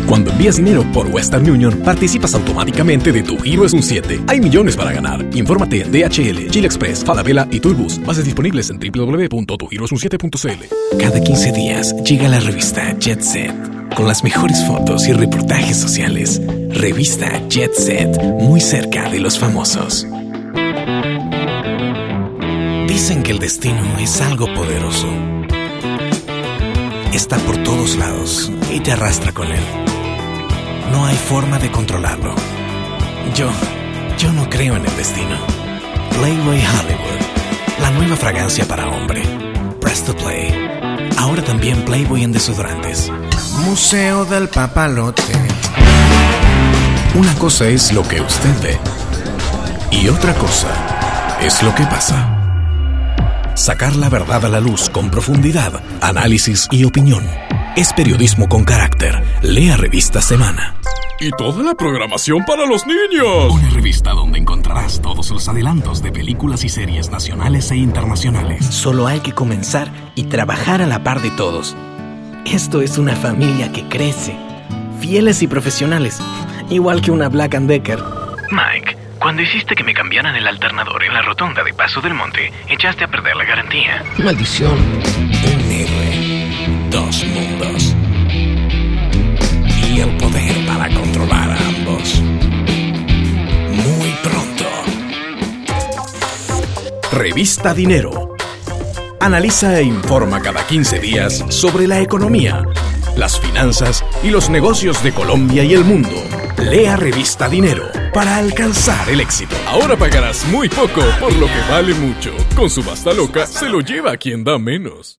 Cuando envías dinero por Western Union, participas automáticamente de Tu Giro es un 7. Hay millones para ganar. Infórmate en DHL, Chile Express, Falabella y Turbus. Bases disponibles en www.tugiroesun7.cl. Cada 15 días llega la revista Jet Set, con las mejores fotos y reportajes sociales. Revista Jet Set, muy cerca de los famosos. Dicen que el destino es algo poderoso. Está por todos lados y te arrastra con él. No hay forma de controlarlo. Yo no creo en el destino. Playboy Hollywood, la nueva fragancia para hombre. Presto Play. Ahora también Playboy en desodorantes. Museo del Papalote. Una cosa es lo que usted ve y otra cosa es lo que pasa. Sacar la verdad a la luz con profundidad, análisis y opinión. Es periodismo con carácter. Lea Revista Semana. Y toda la programación para los niños. Una revista donde encontrarás todos los adelantos de películas y series nacionales e internacionales. Solo hay que comenzar y trabajar a la par de todos. Esto es una familia que crece. Fieles y profesionales. Igual que una Black & Decker. Mike, cuando hiciste que me cambiaran el alternador en la rotonda de Paso del Monte, echaste a perder la garantía. Maldición. Un héroe, dos mundos y el poder para controlar a ambos. Muy pronto. Revista Dinero. Analiza e informa cada 15 días sobre la economía, las finanzas y los negocios de Colombia y el mundo. Lea Revista Dinero para alcanzar el éxito. Ahora pagarás muy poco por lo que vale mucho. Con Subasta Loca se lo lleva a quien da menos.